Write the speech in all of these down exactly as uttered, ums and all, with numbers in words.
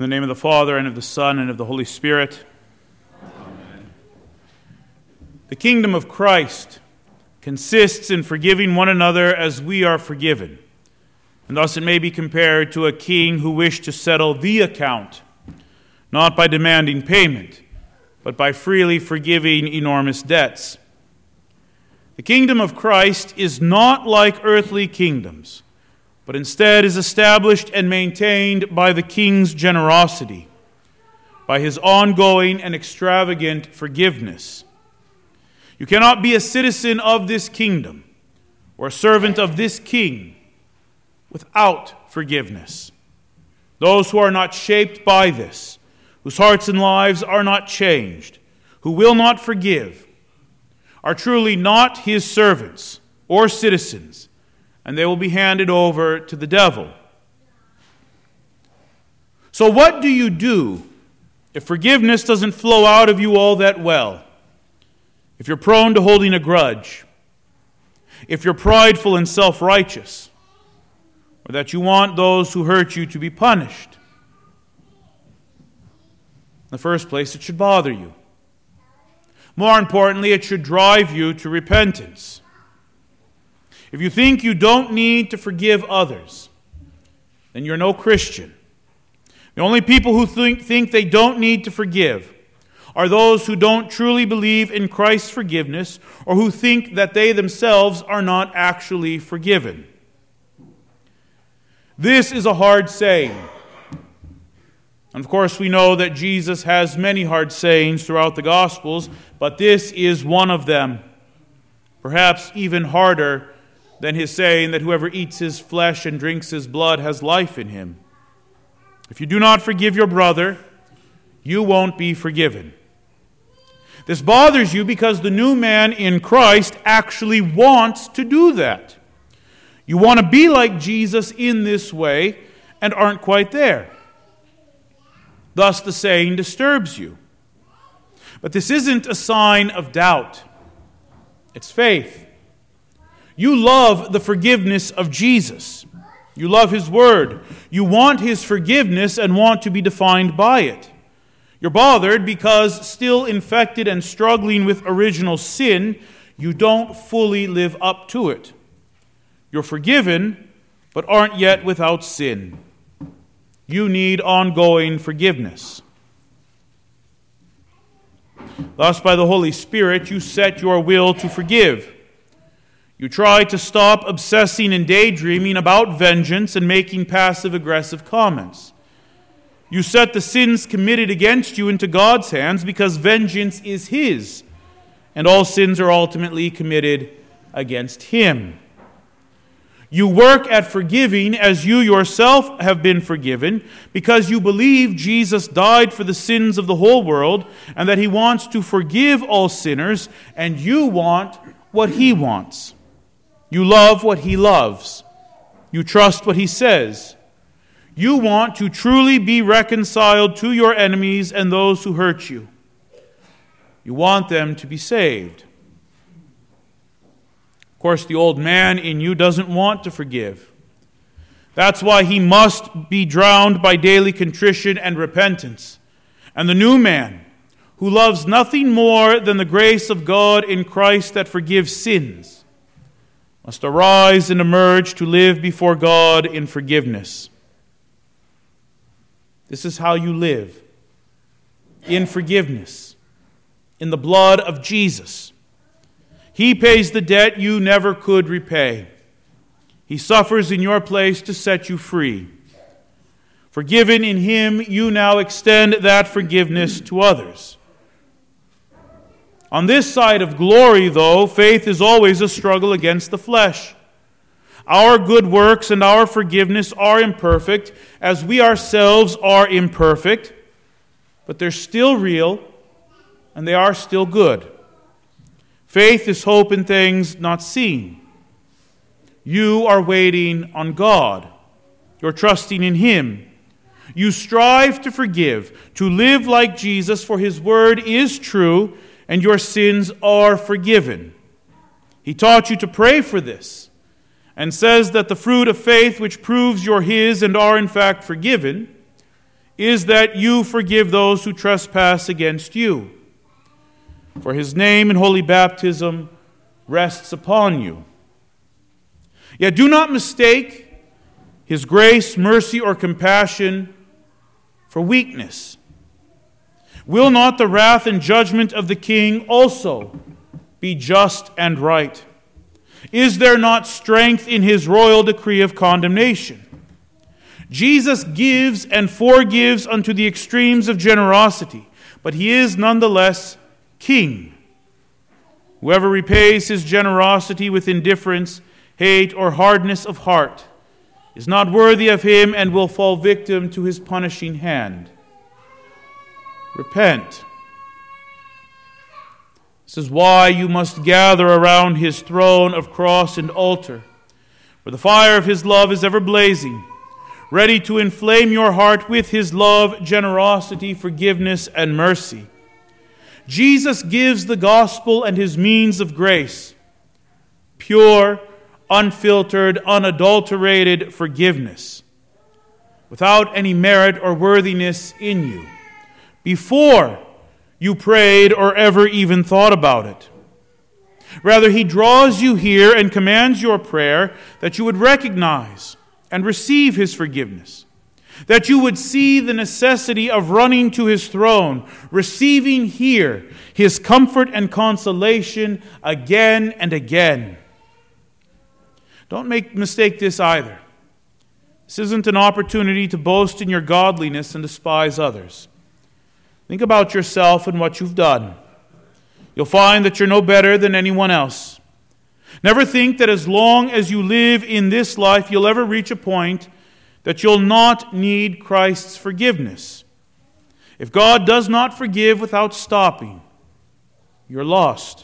In the name of the Father, and of the Son, and of the Holy Spirit. Amen. The kingdom of Christ consists in forgiving one another as we are forgiven. And thus it may be compared to a king who wished to settle the account, not by demanding payment, but by freely forgiving enormous debts. The kingdom of Christ is not like earthly kingdoms, but instead is established and maintained by the king's generosity, by his ongoing and extravagant forgiveness. You cannot be a citizen of this kingdom or a servant of this king without forgiveness. Those who are not shaped by this, whose hearts and lives are not changed, who will not forgive, are truly not his servants or citizens, and they will be handed over to the devil. So what do you do if forgiveness doesn't flow out of you all that well? If you're prone to holding a grudge, if you're prideful and self-righteous, or that you want those who hurt you to be punished? In the first place, it should bother you. More importantly, it should drive you to repentance. If you think you don't need to forgive others, then you're no Christian. The only people who think, think they don't need to forgive are those who don't truly believe in Christ's forgiveness or who think that they themselves are not actually forgiven. This is a hard saying. And of course, we know that Jesus has many hard sayings throughout the Gospels, but this is one of them, perhaps even harder than his saying that whoever eats his flesh and drinks his blood has life in him. If you do not forgive your brother, you won't be forgiven. This bothers you because the new man in Christ actually wants to do that. You want to be like Jesus in this way and aren't quite there. Thus the saying disturbs you. But this isn't a sign of doubt. It's faith. You love the forgiveness of Jesus. You love his word. You want his forgiveness and want to be defined by it. You're bothered because, still infected and struggling with original sin, you don't fully live up to it. You're forgiven, but aren't yet without sin. You need ongoing forgiveness. Thus, by the Holy Spirit, you set your will to forgive. You try to stop obsessing and daydreaming about vengeance and making passive-aggressive comments. You set the sins committed against you into God's hands because vengeance is his, and all sins are ultimately committed against him. You work at forgiving as you yourself have been forgiven because you believe Jesus died for the sins of the whole world and that he wants to forgive all sinners, and you want what he wants. You love what he loves. You trust what he says. You want to truly be reconciled to your enemies and those who hurt you. You want them to be saved. Of course, the old man in you doesn't want to forgive. That's why he must be drowned by daily contrition and repentance. And the new man, who loves nothing more than the grace of God in Christ that forgives sins, must arise and emerge to live before God in forgiveness. This is how you live, in forgiveness, in the blood of Jesus. He pays the debt you never could repay. He suffers in your place to set you free. Forgiven in him, you now extend that forgiveness to others. On this side of glory, though, faith is always a struggle against the flesh. Our good works and our forgiveness are imperfect, as we ourselves are imperfect, but they're still real, and they are still good. Faith is hope in things not seen. You are waiting on God. You're trusting in him. You strive to forgive, to live like Jesus, for his word is true, and your sins are forgiven. He taught you to pray for this, and says that the fruit of faith which proves you're his and are in fact forgiven is that you forgive those who trespass against you. For his name in holy baptism rests upon you. Yet do not mistake his grace, mercy, or compassion for weakness. Will not the wrath and judgment of the king also be just and right? Is there not strength in his royal decree of condemnation? Jesus gives and forgives unto the extremes of generosity, but he is nonetheless king. Whoever repays his generosity with indifference, hate, or hardness of heart is not worthy of him and will fall victim to his punishing hand. Repent. This is why you must gather around his throne of cross and altar, where the fire of his love is ever blazing, ready to inflame your heart with his love, generosity, forgiveness, and mercy. Jesus gives the gospel and his means of grace, pure, unfiltered, unadulterated forgiveness, without any merit or worthiness in you, before you prayed or ever even thought about it. Rather, he draws you here and commands your prayer that you would recognize and receive his forgiveness, that you would see the necessity of running to his throne, receiving here his comfort and consolation again and again. Don't make mistake this either. This isn't an opportunity to boast in your godliness and despise others. Think about yourself and what you've done. You'll find that you're no better than anyone else. Never think that as long as you live in this life, you'll ever reach a point that you'll not need Christ's forgiveness. If God does not forgive without stopping, you're lost.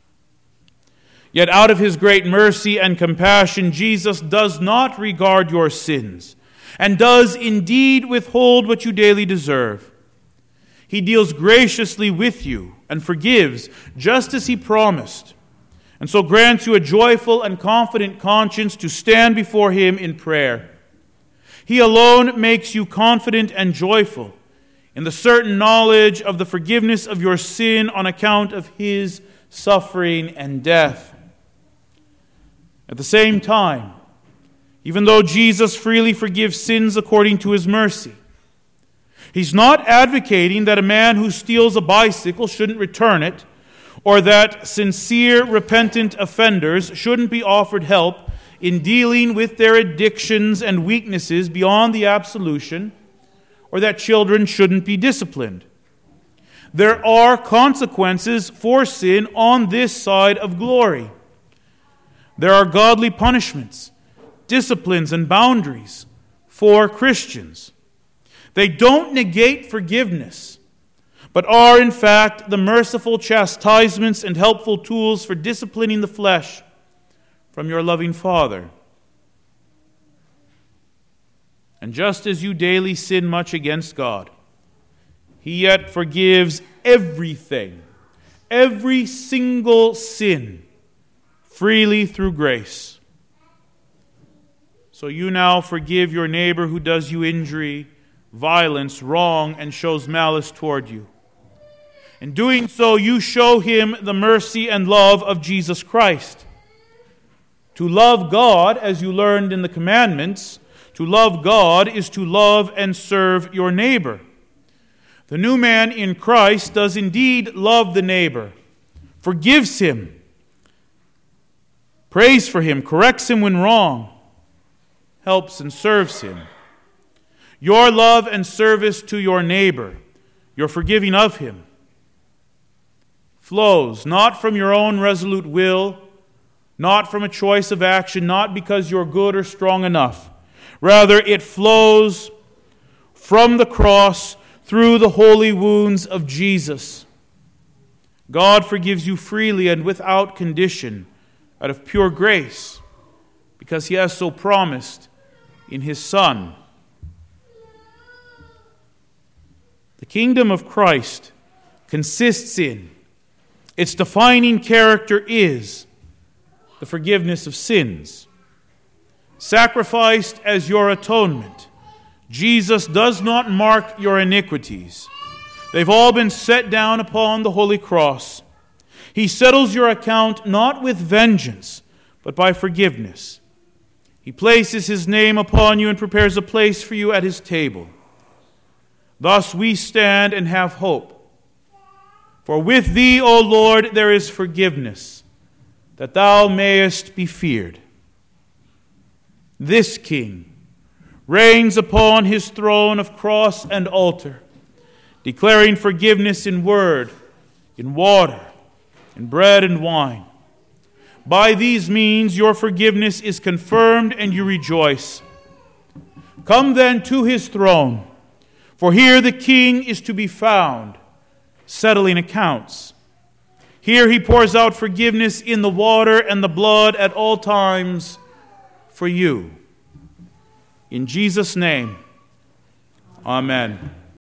Yet out of his great mercy and compassion, Jesus does not regard your sins, and does indeed withhold what you daily deserve. He deals graciously with you and forgives, just as he promised, and so grants you a joyful and confident conscience to stand before him in prayer. He alone makes you confident and joyful in the certain knowledge of the forgiveness of your sin on account of his suffering and death. At the same time, even though Jesus freely forgives sins according to his mercy, he's not advocating that a man who steals a bicycle shouldn't return it, or that sincere, repentant offenders shouldn't be offered help in dealing with their addictions and weaknesses beyond the absolution, or that children shouldn't be disciplined. There are consequences for sin on this side of glory. There are godly punishments, disciplines, and boundaries for Christians. They don't negate forgiveness, but are in fact the merciful chastisements and helpful tools for disciplining the flesh from your loving Father. And just as you daily sin much against God, he yet forgives everything, every single sin, freely through grace. So you now forgive your neighbor who does you injury, violence, wrong, and shows malice toward you. In doing so, you show him the mercy and love of Jesus Christ. To love God, as you learned in the commandments, to love God is to love and serve your neighbor. The new man in Christ does indeed love the neighbor, forgives him, prays for him, corrects him when wrong, helps and serves him. Your love and service to your neighbor, your forgiving of him, flows not from your own resolute will, not from a choice of action, not because you're good or strong enough. Rather, it flows from the cross through the holy wounds of Jesus. God forgives you freely and without condition, out of pure grace, because he has so promised in his Son. The kingdom of Christ consists in, its defining character is, the forgiveness of sins. Sacrificed as your atonement, Jesus does not mark your iniquities. They've all been set down upon the holy cross. He settles your account not with vengeance, but by forgiveness. He places his name upon you and prepares a place for you at his table. Thus we stand and have hope. For with thee, O Lord, there is forgiveness, that thou mayest be feared. This King reigns upon his throne of cross and altar, declaring forgiveness in word, in water, in bread and wine. By these means your forgiveness is confirmed and you rejoice. Come then to his throne, for here the King is to be found, settling accounts. Here he pours out forgiveness in the water and the blood at all times for you. In Jesus' name, amen.